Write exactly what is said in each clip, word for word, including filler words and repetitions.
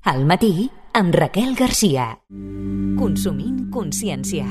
Al matí, amb Raquel Garcia. Consumint consciència.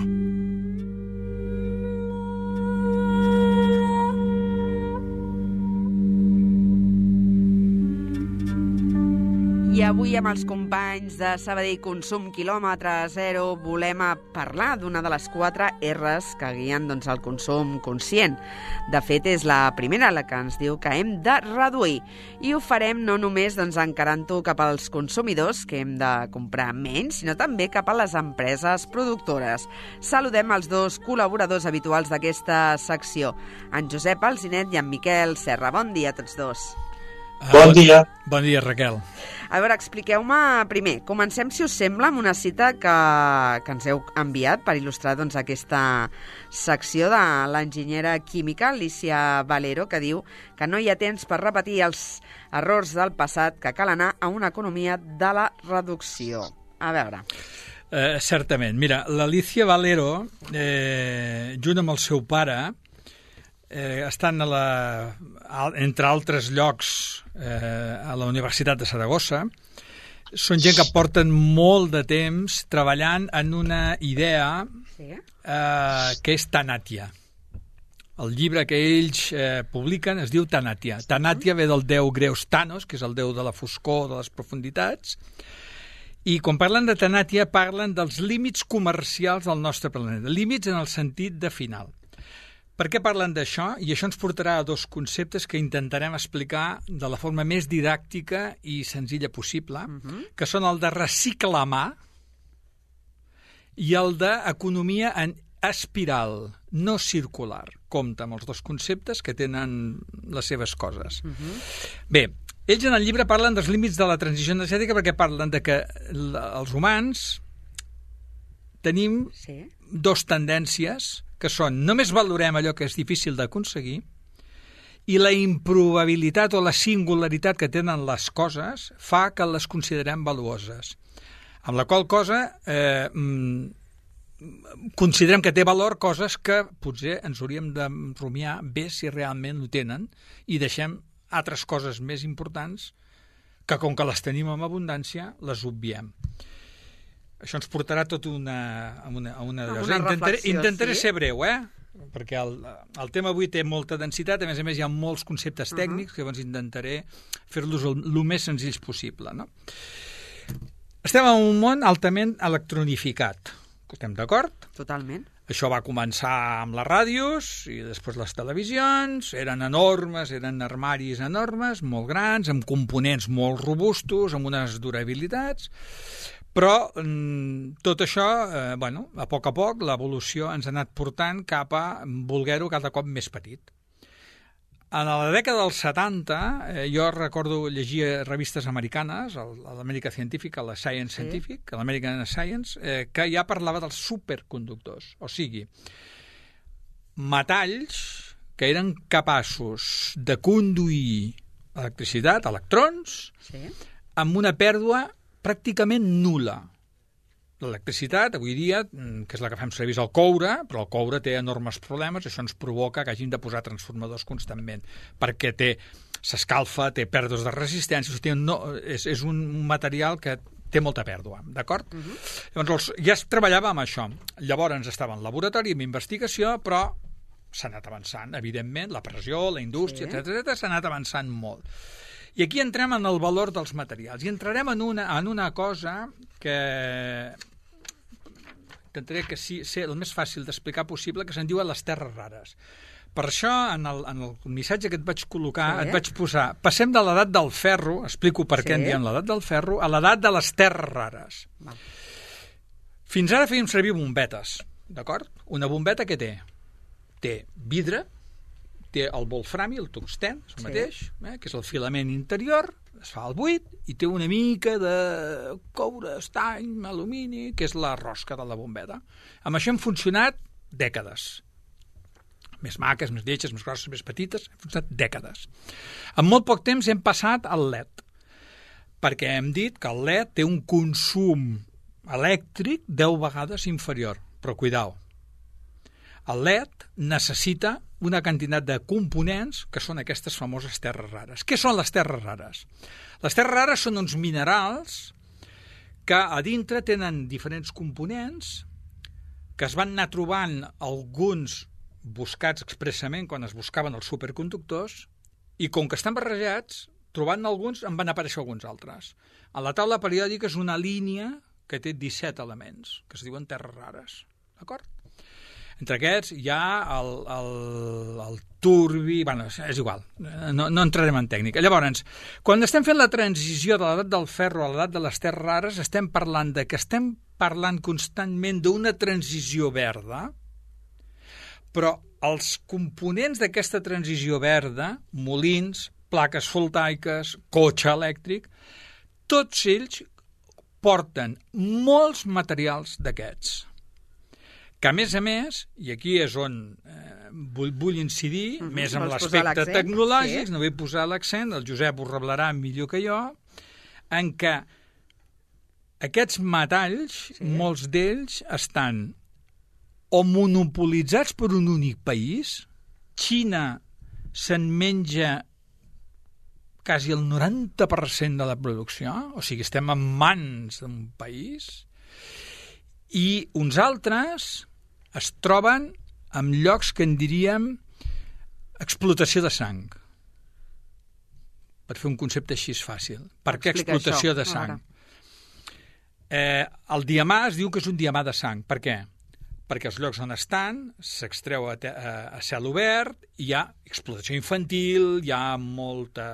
I avui amb els companys de Sabadell Consum Quilòmetre Zero volem parlar d'una de les quatre R's que guien doncs, el consum conscient. De fet, és la primera la que ens diu que hem de reduir. I ho farem no només doncs, encarant-ho cap als consumidors, que hem de comprar menys, sinó també cap a les empreses productores. Saludem els dos col·laboradors habituals d'aquesta secció, en Josep Alzinet i en Miquel Serra. Bon dia a tots dos. Bon dia. Bon dia, Raquel. A veure, expliqueu-me primer. Comencem, si us sembla, amb una cita que, que ens heu enviat per il·lustrar doncs, aquesta secció de l'enginyera química Alicia Valero, que diu que no hi ha temps per repetir els errors del passat, que cal anar a una economia de la reducció. A veure... Eh, certament. Mira, l'Alicia Valero, eh, junt amb el seu pare, eh, estan a la, a, entre altres llocs eh, a la Universitat de Saragossa. Són gent que porten molt de temps treballant en una idea sí. eh, que és Tanatia. El llibre que ells eh, publiquen es diu Tanatia. Tanatia ve del déu greus Thanos, que és el déu de la foscor, de les profunditats, i quan parlen de Tanatia parlen dels límits comercials del nostre planeta, límits en el sentit de final. Per què parlen d'això? I això ens portarà a dos conceptes que intentarem explicar de la forma més didàctica i senzilla possible, uh-huh. que són el de reciclamar i el d'economia en espiral, no circular. Compte amb els dos conceptes que tenen les seves coses. Uh-huh. Bé, ells en el llibre parlen dels límits de la transició energètica perquè parlen de que els humans tenim sí. dos tendències que són, només valorem allò que és difícil d'aconseguir i la improbabilitat o la singularitat que tenen les coses fa que les considerem valuoses. Amb la qual cosa eh, considerem que té valor coses que potser ens hauríem de rumiar bé si realment ho tenen i deixem altres coses més importants que com que les tenim en abundància les obviem. Això ens portarà tot una, a una, a una, una cosa. Intentaré, intentaré sí? ser breu, eh? Perquè el, el tema avui té molta densitat, a més a més hi ha molts conceptes tècnics, uh-huh. que llavors intentaré fer-los el, el més senzills possible. No? Estem en un món altament electronificat. Estem d'acord? Totalment. Això va començar amb les ràdios i després les televisions, eren enormes, eren armaris enormes, molt grans, amb components molt robustos, amb unes durabilitats... Però tot això, eh, bueno, a poc a poc, l'evolució ens ha anat portant cap a voler-ho cada cop més petit. En la dècada dels setanta, eh, jo recordo llegir revistes americanes, l'America Científica, la Science sí. Scientific, l'American Science, eh, que ja parlava dels superconductors, o sigui, metalls que eren capaços de conduir electricitat, electrons, sí. amb una pèrdua pràcticament nul·la. L'electricitat, avui dia, que és la que fem servir, és el coure, però el coure té enormes problemes, això ens provoca que hàgim de posar transformadors constantment, perquè té s'escalfa, té pèrdues de resistència, o sigui, no, és, és un material que té molta pèrdua, d'acord? Uh-huh. Llavors, ja es treballava amb això. Llavors estava en laboratori, amb investigació, però s'ha anat avançant, evidentment, la pressió, la indústria, sí. etcètera, s'ha anat avançant molt. I aquí entrem en el valor dels materials. I entrarem en una, en una cosa que intentaré que sí, ser el més fàcil d'explicar possible, que se'n diuen les terres rares. Per això, en el, en el missatge que et vaig col·locar, sí. et vaig posar, passem de l'edat del ferro, explico per sí. què en diem l'edat del ferro, a l'edat de les terres rares. Va. Fins ara fèiem servir bombetes, d'acord? Una bombeta què té? Té vidre, té el wolframi, el tungstè, és el sí. mateix, eh, que és el filament interior, es fa el buit, i té una mica de coure, estany, alumini, que és la rosca de la bombeta. Amb això hem funcionat dècades. Més maques, més lletges, més grosses, més petites, hem funcionat dècades. En molt poc temps hem passat al L E D, perquè hem dit que el L E D té un consum elèctric deu vegades inferior. Però cuidao, el L E D necessita una quantitat de components que són aquestes famoses terres rares. Què són les terres rares? Les terres rares són uns minerals que a dintre tenen diferents components que es van anar trobant alguns buscats expressament quan es buscaven els superconductors i com que estan barrejats, trobant alguns en van aparèixer alguns altres. A la taula periòdica és una línia que té disset elements, que es diuen terres rares. D'acord? Entre aquests hi ha el, el, el turbi... Bueno, és igual, no, no entrarem en tècnica. Llavors, quan estem fent la transició de l'edat del ferro a l'edat de les terres rares, estem parlant de que estem parlant constantment d'una transició verda, però els components d'aquesta transició verda, molins, plaques voltaiques, cotxe elèctric, tots ells porten molts materials d'aquests. Que, a més a més, i aquí és on eh, vull, vull incidir, uh-huh. més amb l'aspecte tecnològic, sí. no vull posar l'accent, el Josep ho revelarà millor que jo, en què aquests metalls, sí. molts d'ells, estan o monopolitzats per un únic país. Xina se'n menja quasi el noranta per cent de la producció, o sigui, estem en mans d'un país, i uns altres es troben en llocs que en diríem explotació de sang. Per fer un concepte així fàcil. Per què explotació això, de sang? Eh, el diamà es diu que és un diamà de sang. Per què? Perquè els llocs on estan s'extreu a, a, a cel obert, hi ha explotació infantil, hi ha molta...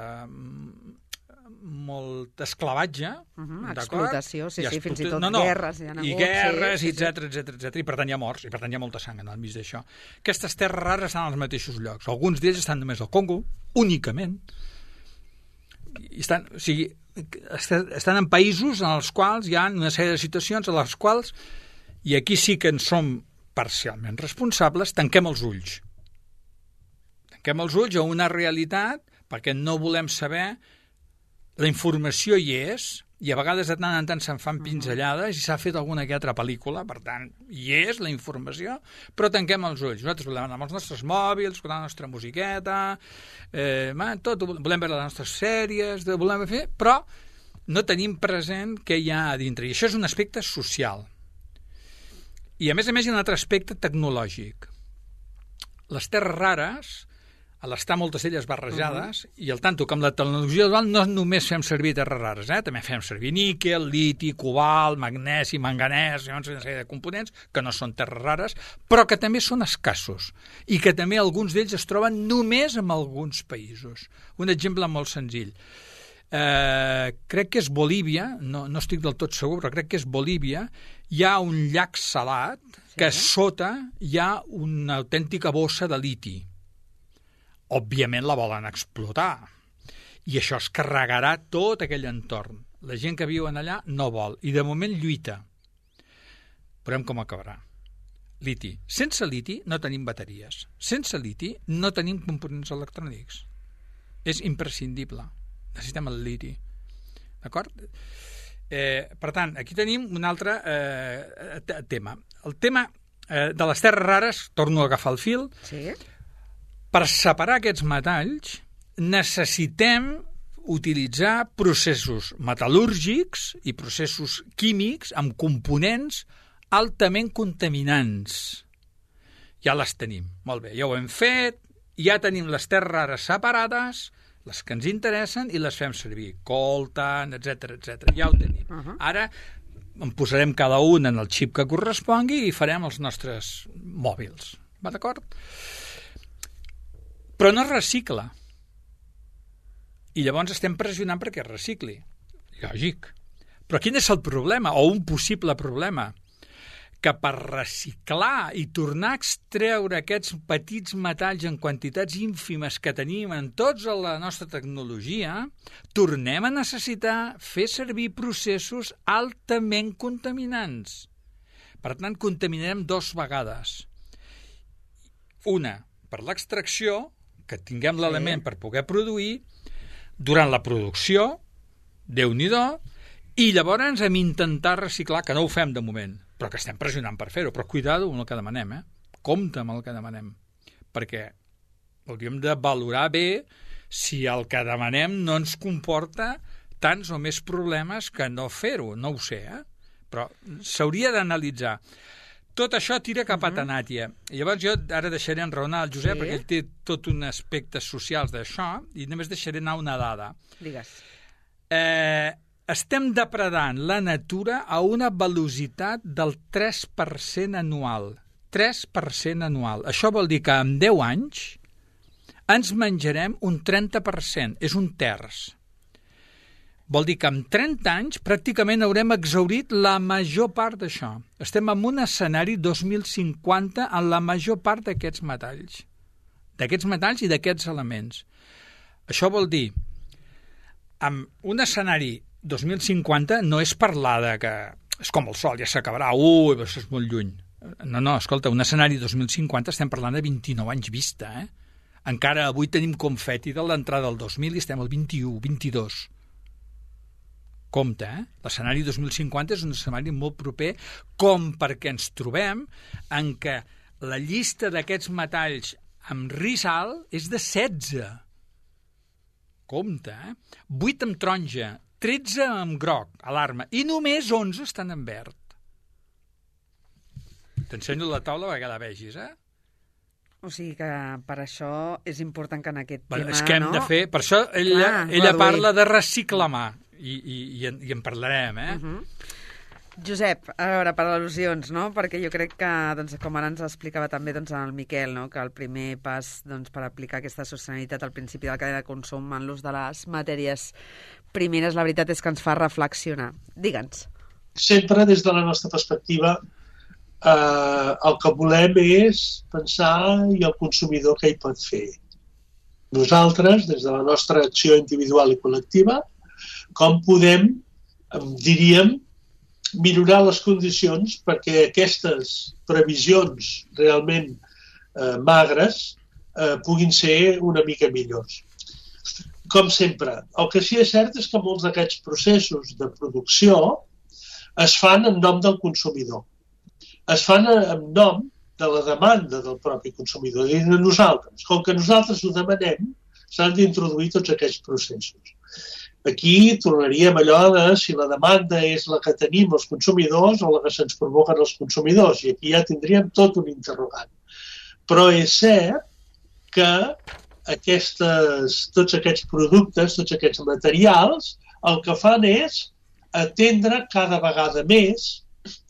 molt esclavatge, uh-huh, explotació, sí, sí, fins i tot no, no, guerres hi ha hagut, i guerres, sí, etcètera, sí. etcètera, etcètera, i per tant hi ha morts, i per tant hi ha molta sang en el mig d'això. Aquestes terres rares estan als mateixos llocs. Alguns d'ells estan només al Congo, únicament. I estan, o sigui, estan en països en els quals hi ha una sèrie de situacions en les quals, i aquí sí que en som parcialment responsables, tanquem els ulls. Tanquem els ulls a una realitat perquè no volem saber. La informació hi és, i a vegades de tant en tant se'n fan pinzellades i s'ha fet alguna que altra pel·lícula, per tant, hi és la informació, però tanquem els ulls. Nosaltres volem anar amb els nostres mòbils, escoltar la nostra musiqueta, eh, tot, volem veure les nostres sèries, volem fer, però no tenim present què hi ha a dintre. I això és un aspecte social. I a més a més hi ha un altre aspecte tecnològic. Les terres rares, a l'estar moltes d'elles barrejades, uh-huh. i el tanto que amb la tecnologia actual no només fem servir terres rares, eh? També fem servir níquel, liti, cobalt, magnesi, manganès, una sèrie de components que no són terres rares, però que també són escassos i que també alguns d'ells es troben només en alguns països. Un exemple molt senzill. Eh, crec que és Bolívia, no, no estic del tot segur, però crec que és Bolívia, hi ha un llac salat sí. que sota hi ha una autèntica bossa de liti. Òbviament la volen explotar i això es carregarà tot aquell entorn. La gent que viu allà no vol i de moment lluita. Veurem com acabarà. Liti. Sense liti no tenim bateries. Sense liti no tenim components electrònics. És imprescindible. Necessitem el liti. D'acord? Eh, per tant, aquí tenim un altre eh, tema. El tema eh, de les terres rares, torno a agafar el fil, sí. Per separar aquests metalls necessitem utilitzar processos metal·lúrgics i processos químics amb components altament contaminants. Ja les tenim, molt bé, ja ho hem fet, ja tenim les terres rares separades, les que ens interessen, i les fem servir. Coltan, etcètera, etcètera. Ja ho tenim. Uh-huh. Ara en posarem cada un en el xip que correspongui i farem els nostres mòbils. Va d'acord? Però no es recicla. I llavors estem pressionant perquè es recicli. Lògic. Però quin és el problema, o un possible problema? Que per reciclar i tornar a extreure aquests petits metalls en quantitats ínfimes que tenim en tota la nostra tecnologia, tornem a necessitar fer servir processos altament contaminants. Per tant, contaminarem dos vegades. Una, per l'extracció, que tinguem l'element sí. per poder produir, durant la producció, Déu-n'hi-do, i llavors hem intentat reciclar, que no ho fem de moment, però que estem pressionant per fer-ho, però cuidado amb el que demanem, eh? Compte amb el que demanem, perquè hauríem de valorar bé si el que demanem no ens comporta tants o més problemes que no fer-ho, no ho sé, eh? Però s'hauria d'analitzar. Tot això tira cap a Tanàtia. Llavors jo ara deixaré enraonar el Josep, sí, perquè ell té tot un aspectes socials d'això, i només deixaré anar una dada. Digues. Eh, estem depredant la natura a una velocitat del tres per cent anual. tres per cent anual. Això vol dir que en deu anys ens menjarem un trenta per cent, és un terç. Vol dir que en trenta anys pràcticament haurem exhaurit la major part d'això. Estem en un escenari dos mil cinquanta en la major part d'aquests metalls. D'aquests metalls i d'aquests elements. Això vol dir, en un escenari dos mil cinquanta no és parlar de que és com el sol, ja s'acabarà, ui, això és molt lluny. No, no, escolta, un escenari dos mil cinquanta estem parlant de vint-i-nou anys vista, eh? Encara avui tenim confeti de l'entrada del dos mil i estem al vint-i-u, vint-i-dos. Compte, eh? L'escenari dos mil cinquanta és un escenari molt proper, com perquè ens trobem en què la llista d'aquests metalls amb risc alt és de setze. Compte, eh? vuit amb taronja, tretze amb groc, alarma, i només onze estan en verd. T'ensenyo la taula perquè la vegis, eh? O sigui que per això és important que en aquest bueno, tema... És que hem no? de fer... Per això ella, Clar, ella reduir. parla de reciclamar, i, i, i, en, i en parlarem, eh? Uh -huh. Josep, a veure, per al·lusions, no? Perquè jo crec que, doncs, com ara ens explicava també doncs, el Miquel, no? Que el primer pas doncs, per aplicar aquesta sostenibilitat al principi de la cadena de consum en l'ús de les matèries primeres, la veritat és que ens fa reflexionar. Digue'ns. Sempre des de la nostra perspectiva eh, el que volem és pensar i el consumidor què hi pot fer. Nosaltres, des de la nostra acció individual i col·lectiva, com podem, diríem, millorar les condicions perquè aquestes previsions realment eh, magres eh, puguin ser una mica millors. Com sempre, el que sí és cert és que molts d'aquests processos de producció es fan en nom del consumidor. Es fan en nom de la demanda del propi consumidor, i de nosaltres. Com que nosaltres ho demanem, s'han d'introduir tots aquests processos. Aquí tornaríem allò de si la demanda és la que tenim els consumidors o la que se'ns provoquen els consumidors, i aquí ja tindríem tot un interrogant. Però és cert que aquestes, tots aquests productes, tots aquests materials, el que fan és atendre cada vegada més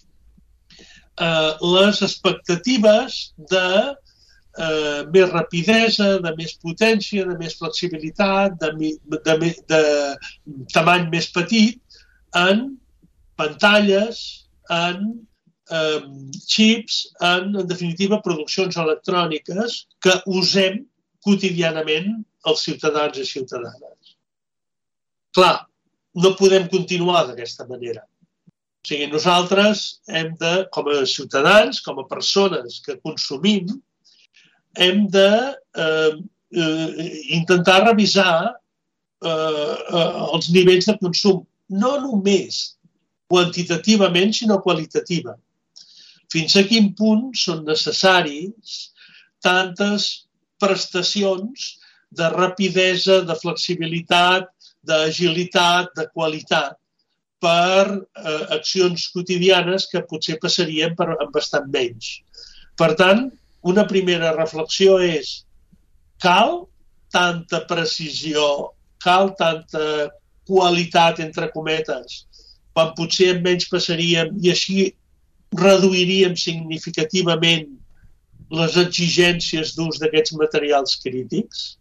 eh, les expectatives de eh, més rapidesa, de més potència, de més flexibilitat, de, de, de, de tamany més petit, en pantalles, en eh, xips, en, en definitiva, produccions electròniques que usem quotidianament els ciutadans i ciutadanes. Clar, no podem continuar d'aquesta manera. O sigui, nosaltres hem de, com a ciutadans, com a persones que consumim, hem de eh, eh, intentar revisar eh, eh, els nivells de consum, no només quantitativament, sinó qualitativa. Fins a quin punt són necessaris tantes prestacions de rapidesa, de flexibilitat, d'agilitat, de qualitat, per eh, accions quotidianes que potser passarien per bastant menys. Per tant, una primera reflexió és cal tanta precisió, cal tanta qualitat, entre cometes, quan potser amb menys passaríem i així reduiríem significativament les exigències d'ús d'aquests materials crítics.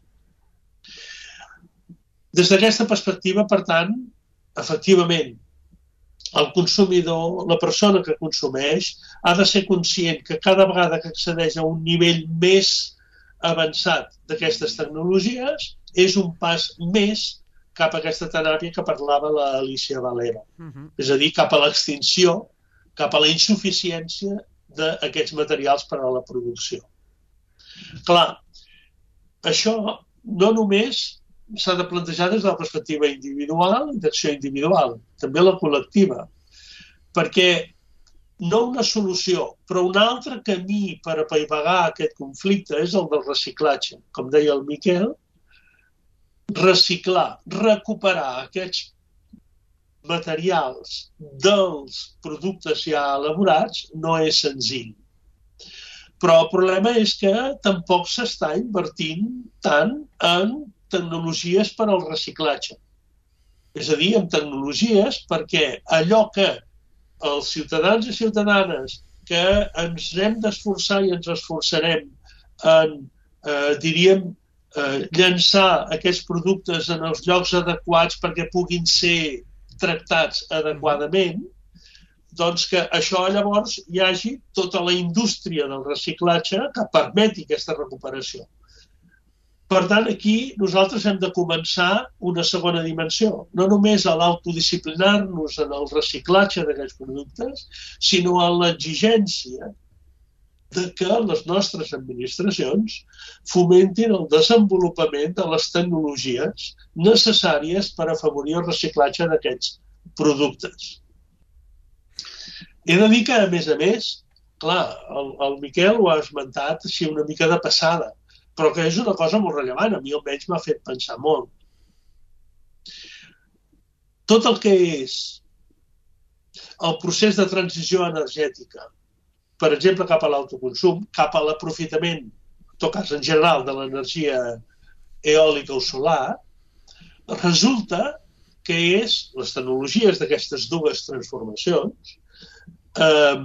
Des d'aquesta perspectiva, per tant, efectivament, el consumidor, la persona que consumeix, ha de ser conscient que cada vegada que accedeix a un nivell més avançat d'aquestes tecnologies és un pas més cap a aquesta teràpia que parlava l'Alícia Valero. Uh-huh. És a dir, cap a l'extinció, cap a la insuficiència d'aquests materials per a la producció. Clar, això no només s'ha de plantejar des de la perspectiva individual i d'acció individual, també la col·lectiva, perquè no una solució, però un altre camí per apaivagar aquest conflicte és el del reciclatge. Com deia el Miquel, reciclar, recuperar aquests materials dels productes ja elaborats no és senzill. Però el problema és que tampoc s'està invertint tant en tecnologies per al reciclatge. És a dir, en tecnologies perquè allò que els ciutadans i ciutadanes que ens hem d'esforçar i ens esforçarem en, eh, diríem, eh, llançar aquests productes en els llocs adequats perquè puguin ser tractats adequadament, doncs que això llavors hi hagi tota la indústria del reciclatge que permeti aquesta recuperació. Per tant, aquí nosaltres hem de començar una segona dimensió, no només a l'autodisciplinar-nos en el reciclatge d'aquests productes, sinó a l'exigència de que les nostres administracions fomentin el desenvolupament de les tecnologies necessàries per afavorir el reciclatge d'aquests productes. He de dir que, a més a més, clar, el, el Miquel ho ha esmentat així una mica de passada, però que és una cosa molt rellevant, a mi almenys m'ha fet pensar molt. Tot el que és el procés de transició energètica, per exemple, cap a l'autoconsum, cap a l'aprofitament, en tot cas en general, de l'energia eòlica o solar, resulta que és les tecnologies d'aquestes dues transformacions eh,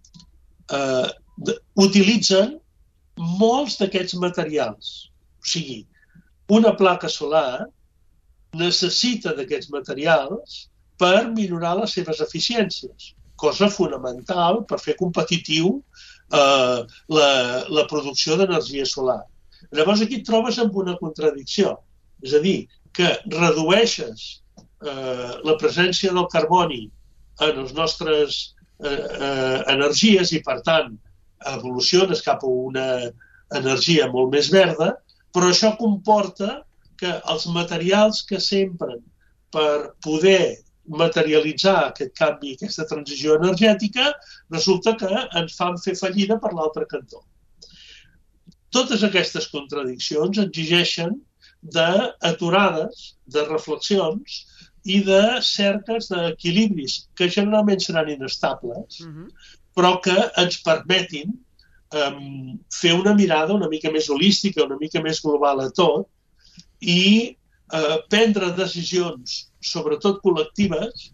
eh, utilitzen molts d'aquests materials. O sigui, una placa solar necessita d'aquests materials per millorar les seves eficiències, cosa fonamental per fer competitiu eh, la, la producció d'energia solar. Llavors aquí et trobes amb una contradicció, és a dir, que redueixes eh, la presència del carboni en les nostres eh, eh, energies i, per tant, evoluciones cap a una energia molt més verda, però això comporta que els materials que s'empren per poder materialitzar aquest canvi, aquesta transició energètica, resulta que ens fan fer fallida per l'altre cantó. Totes aquestes contradiccions exigeixen d'aturades, de reflexions i de cerques d'equilibris que generalment seran inestables, uh-huh. però que ens permetin um, fer una mirada una mica més holística, una mica més global a tot i uh, prendre decisions, sobretot col·lectives,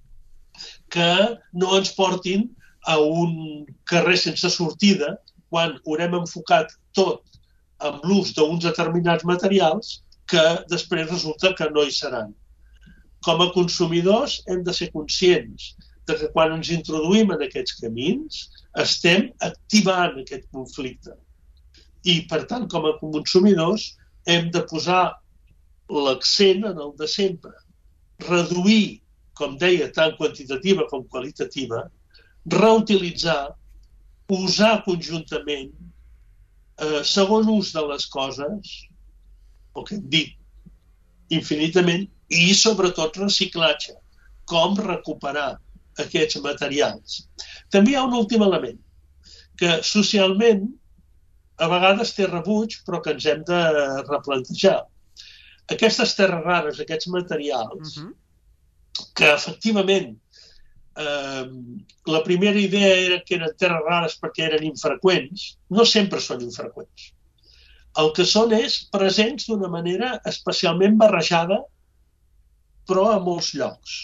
que no ens portin a un carrer sense sortida quan haurem enfocat tot amb l'ús d'uns determinats materials que després resulta que no hi seran. Com a consumidors hem de ser conscients de que quan ens introduïm en aquests camins estem activant aquest conflicte. I, per tant, com a consumidors hem de posar l'accent en el de sempre. Reduir, com deia, tant quantitativa com qualitativa, reutilitzar, usar conjuntament, eh, segon ús de les coses, el que hem dit, infinitament, i sobretot reciclatge, com recuperar aquests materials. També hi ha un últim element, que socialment a vegades té rebuig, però que ens hem de replantejar. Aquestes terres rares, aquests materials, uh-huh. que efectivament eh, la primera idea era que eren terres rares perquè eren infreqüents, no sempre són infreqüents. El que són és presents d'una manera especialment barrejada, però a molts llocs.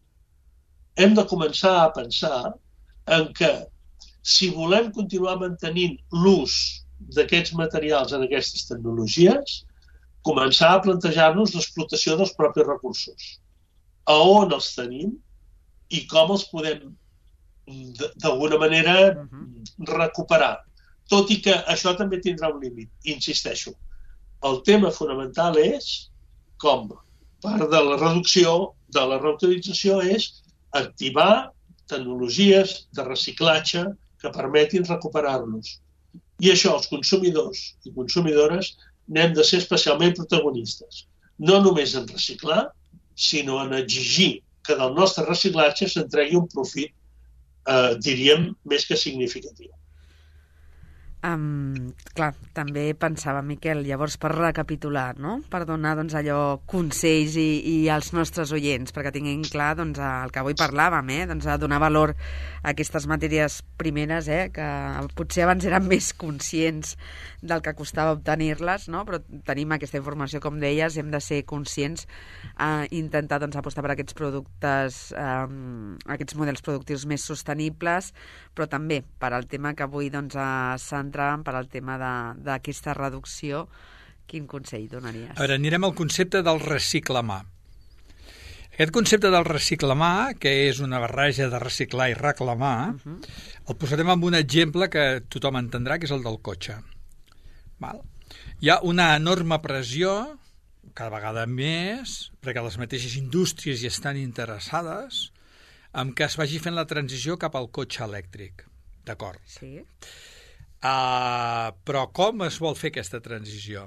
Hem de començar a pensar en que si volem continuar mantenint l'ús d'aquests materials en aquestes tecnologies, començar a plantejar-nos l'explotació dels propis recursos. A on els tenim i com els podem d'alguna manera recuperar. Tot i que això també tindrà un límit, insisteixo. El tema fonamental és com part de la reducció, de la reutilització, és activar tecnologies de reciclatge que permetin recuperar-los. I això els consumidors i consumidores n'hem de ser especialment protagonistes. No només en reciclar, sinó en exigir que del nostre reciclatge s'entregui un profit, eh, diríem, més que significatiu. Um, clar, també pensava, Miquel, llavors per recapitular, no? Per donar doncs, allò consells i, i als nostres oients, perquè tinguin clar doncs, el que avui parlàvem, eh? doncs, a donar valor a aquestes matèries primeres, eh? que potser abans eren més conscients del que costava obtenir-les, no? Però tenim aquesta informació, com deies, hem de ser conscients, eh, intentar doncs, apostar per aquests productes, eh, aquests models productius més sostenibles, però també per al tema que avui doncs, centràvem, per al tema d'aquesta reducció. Quin consell donaries? A veure, anirem al concepte del reciclamar. Aquest concepte del reciclamar, que és una barreja de reciclar i reclamar, uh-huh. el posarem amb un exemple que tothom entendrà, que és el del cotxe. Val? Hi ha una enorme pressió, cada vegada més, perquè les mateixes indústries hi estan interessades, en què es vagi fent la transició cap al cotxe elèctric. D'acord? Sí. Uh, però com es vol fer aquesta transició?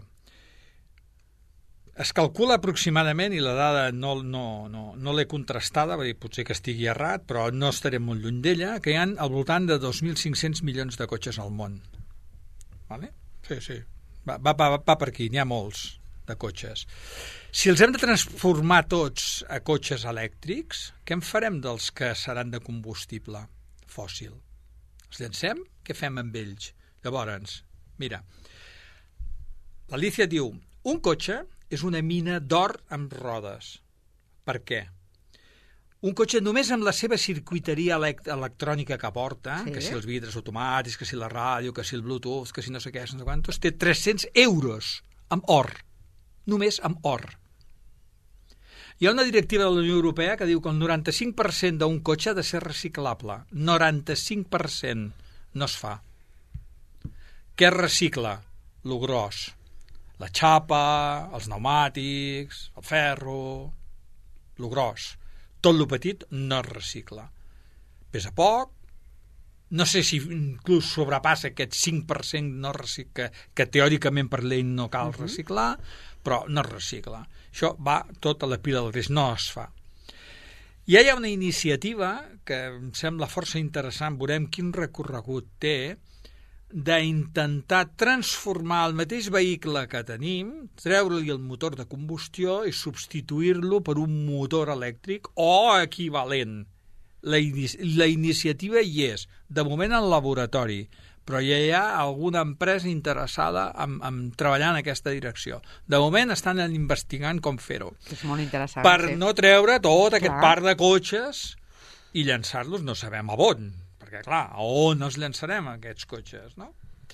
Es calcula aproximadament, i la dada no, no, no, no l'he contrastada, dir, potser que estigui errat, però no estarem molt lluny d'ella, que hi ha al voltant de dos mil cinc-cents milions de cotxes al món. Vale? Sí, sí. Va, va, va, va per aquí, n'hi ha molts de cotxes. Si els hem de transformar tots a cotxes elèctrics, què en farem dels que seran de combustible fòssil? Els llancem? Què fem amb ells? Llavors, mira, l'Alicia diu, un cotxe és una mina d'or amb rodes. Per què? Un cotxe només amb la seva circuiteria elect electrònica que porta, sí. que si els vidres automàtics, que si la ràdio, que si el Bluetooth, que si no sé què, no sé quantos, té tres-cents euros amb or. Només amb or. Hi ha una directiva de la Unió Europea que diu que el noranta-cinc per cent d'un cotxe ha de ser reciclable. noranta-cinc per cent no es fa. Què es recicla? Lo gros. La xapa, els pneumàtics, el ferro, lo gros. Tot lo petit no es recicla. Pesa poc, no sé si inclús sobrepassa aquest cinc per cent no recicla, que teòricament per llei no cal uh-huh. reciclar, però no es recicla. Això va tot a la pila del risc, no es fa. I hi ha una iniciativa que em sembla força interessant, veurem quin recorregut té, d'intentar transformar el mateix vehicle que tenim, treure-li el motor de combustió i substituir-lo per un motor elèctric o equivalent. La, inici la iniciativa hi és, de moment en laboratori, però ja hi ha alguna empresa interessada en, en treballar en aquesta direcció. De moment estan investigant com fer-ho. És molt interessant. Per sí. no treure tot Clar. Aquest parc de cotxes i llançar-los no sabem a on. Perquè, clar, a on els llançarem, aquests cotxes, no?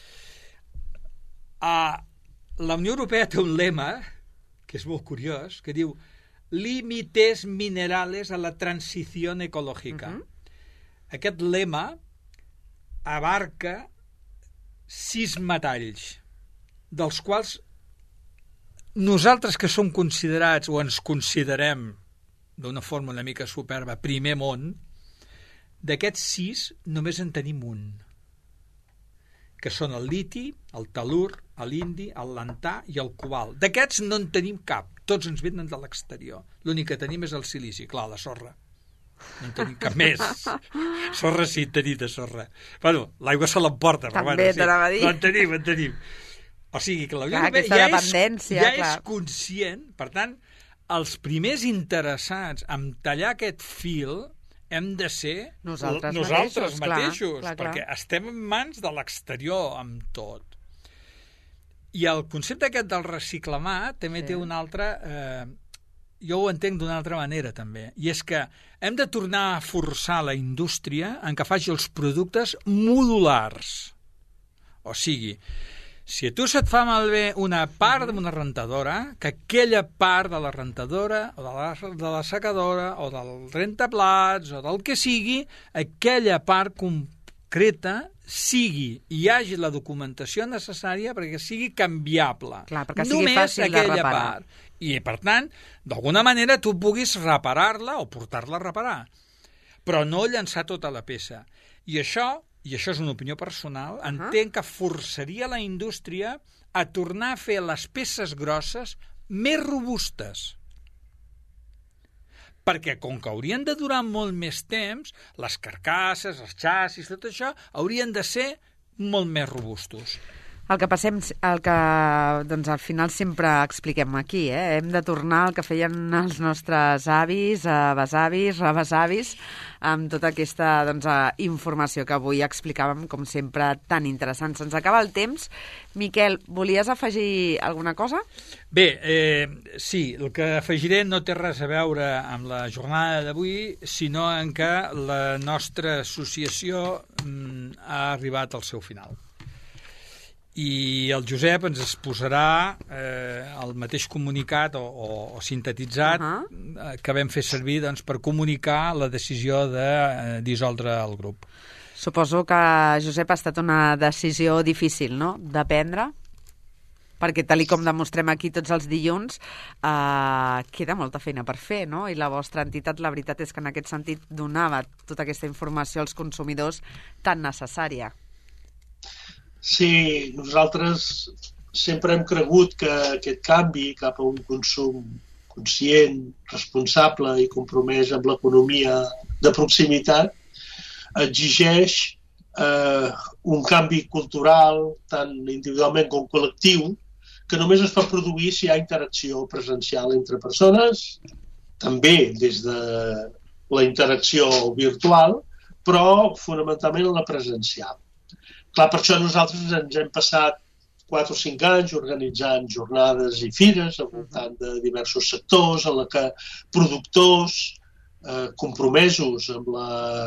Uh, la Unió Europea té un lema, que és molt curiós, que diu límites minerales a la transició ecològica. Uh-huh. Aquest lema abarca sis metalls, dels quals nosaltres que som considerats, o ens considerem d'una forma una mica superba, primer món, d'aquests sis només en tenim un, que són el liti, el talur, l'indi, el lantà i el cobalt. D'aquests no en tenim cap, tots ens venen de l'exterior. L'únic que tenim és el silici, clar, la sorra. No en tenim cap més. Sorra sí, en tenim de sorra. Bueno, l'aigua se l'emporta, però També bueno, sí. t'anava a dir. No en tenim, en tenim. O sigui que la Unió Clar, Europea ja, és, ja clar. és conscient, per tant, els primers interessats en tallar aquest fil hem de ser nosaltres, nosaltres mateixos, mateixos clar, clar, perquè clar. estem en mans de l'exterior amb tot. I el concepte aquest del reciclamar també sí. té un altre... Eh, jo ho entenc d'una altra manera també, i és que hem de tornar a forçar la indústria en què faci els productes modulars. O sigui, si a tu se't fa malbé una part d'una rentadora, que aquella part de la rentadora o de la, de la secadora o del rentaplats o del que sigui, aquella part concreta sigui i hi hagi la documentació necessària perquè sigui canviable. Clar, perquè sigui només fàcil de reparar. Part. I, per tant, d'alguna manera tu puguis reparar-la o portar-la a reparar, però no llançar tota la peça. I això, i això és una opinió personal, uh-huh. entenc que forçaria la indústria a tornar a fer les peces grosses més robustes. Perquè, com que haurien de durar molt més temps, les carcasses, els xassis, tot això, haurien de ser molt més robustos. El que passem, el que doncs, al final sempre expliquem aquí, eh? Hem de tornar al que feien els nostres avis, besavis, rebesavis, amb tota aquesta doncs, informació que avui explicàvem, com sempre, tan interessant. Se'ns acaba el temps. Miquel, volies afegir alguna cosa? Bé, eh, sí, el que afegiré no té res a veure amb la jornada d'avui, sinó en què la nostra associació mm, ha arribat al seu final. I el Josep ens exposarà eh, el mateix comunicat o, o, o sintetitzat uh-huh. eh, que vam fer servir doncs, per comunicar la decisió de eh, dissoldre el grup. Suposo que, Josep, ha estat una decisió difícil, no?, de prendre, perquè tal i com demostrem aquí tots els dilluns, eh, queda molta feina per fer, no? I la vostra entitat, la veritat és que en aquest sentit donava tota aquesta informació als consumidors tan necessària. Sí, nosaltres sempre hem cregut que aquest canvi cap a un consum conscient, responsable i compromès amb l'economia de proximitat exigeix eh, un canvi cultural, tant individualment com col·lectiu, que només es pot produir si hi ha interacció presencial entre persones, també des de la interacció virtual, però fonamentalment la presencial. Clar, per això nosaltres ens hem passat quatre o cinc anys organitzant jornades i fires al voltant de diversos sectors, en la que productors eh, compromesos amb la,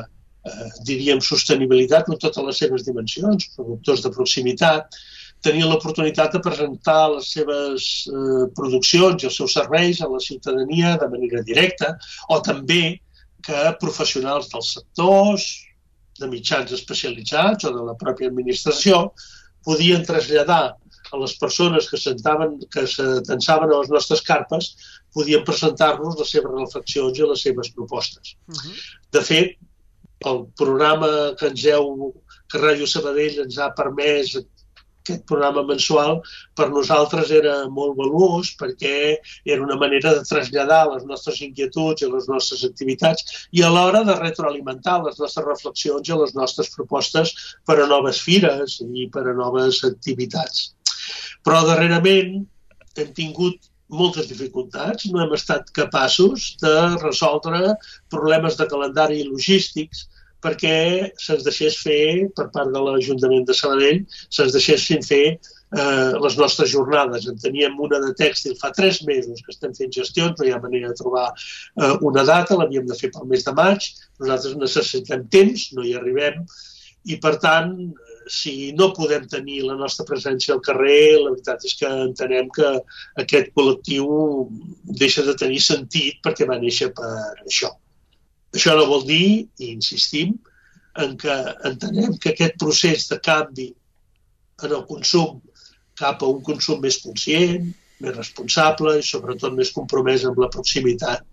eh, diríem, sostenibilitat en totes les seves dimensions, productors de proximitat, tenien l'oportunitat de presentar les seves eh, produccions i els seus serveis a la ciutadania de manera directa, o també que professionals dels sectors, de mitjans especialitzats o de la pròpia administració, podien traslladar a les persones que sentaven, que s'atansaven a les nostres carpes, podien presentar-nos les seves reflexions i les seves propostes. Uh-huh. De fet, el programa que ens heu, que Ràdio Sabadell ens ha permès, aquest programa mensual, per nosaltres era molt valuós perquè era una manera de traslladar les nostres inquietuds i les nostres activitats i alhora de retroalimentar les nostres reflexions i les nostres propostes per a noves fires i per a noves activitats. Però darrerament hem tingut moltes dificultats, no hem estat capaços de resoldre problemes de calendari i logístics perquè se'ns deixés fer, per part de l'Ajuntament de Sabadell, se'ns deixessin fer eh, les nostres jornades. En teníem una de tèxtil fa tres mesos que estem fent gestions, no hi ha manera de trobar eh, una data, l'havíem de fer pel mes de maig, nosaltres necessitem temps, no hi arribem, i per tant, si no podem tenir la nostra presència al carrer, la veritat és que entenem que aquest col·lectiu deixa de tenir sentit perquè va néixer per això. Això no vol dir, i insistim, en que entenem que aquest procés de canvi en el consum cap a un consum més conscient, més responsable i sobretot més compromès amb la proximitat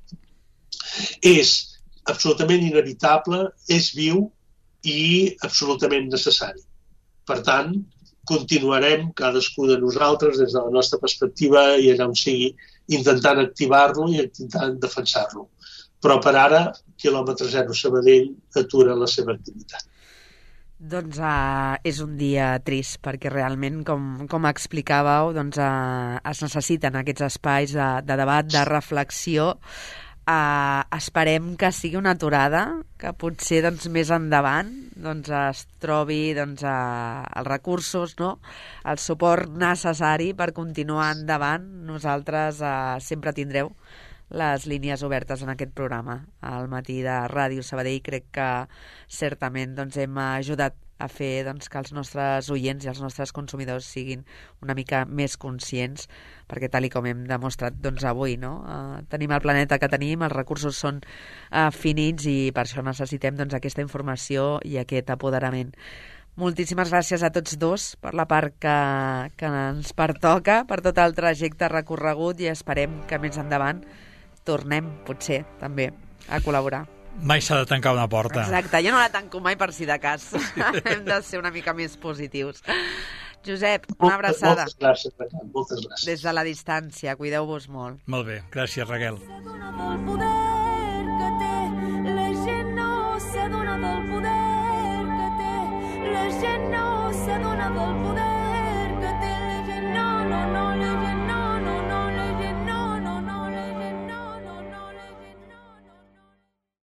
és absolutament inevitable, és viu i absolutament necessari. Per tant, continuarem cadascú de nosaltres des de la nostra perspectiva i allà on sigui intentant activar-lo i intentant defensar-lo. Però per ara, quilòmetre zero Sabadell atura la seva activitat. Doncs uh, és un dia trist, perquè realment, com, com explicàveu, doncs, uh, es necessiten aquests espais de, de debat, de reflexió. Uh, esperem que sigui una aturada, que potser doncs, més endavant doncs, es trobi doncs, uh, els recursos, no? El suport necessari per continuar endavant. Nosaltres uh, sempre tindreu les línies obertes en aquest programa. Al matí de Ràdio Sabadell crec que certament doncs, hem ajudat a fer doncs, que els nostres oients i els nostres consumidors siguin una mica més conscients, perquè tal i com hem demostrat doncs, avui, no? Uh, tenim el planeta que tenim, els recursos són uh, finits i per això necessitem doncs, aquesta informació i aquest apoderament. Moltíssimes gràcies a tots dos per la part que, que ens pertoca, per tot el trajecte recorregut i esperem que més endavant tornem, potser, també, a col·laborar. Mai s'ha de tancar una porta. Exacte, jo no la tanco mai per si de cas. Hem de ser una mica més positius. Josep, una abraçada. Moltes gràcies, Raquel, moltes gràcies. Des de la distància, cuideu-vos molt. Molt bé, gràcies, Raquel. Del poder que té, la gent no s'adona del poder que té, la gent no s'adona s'ha donat el poder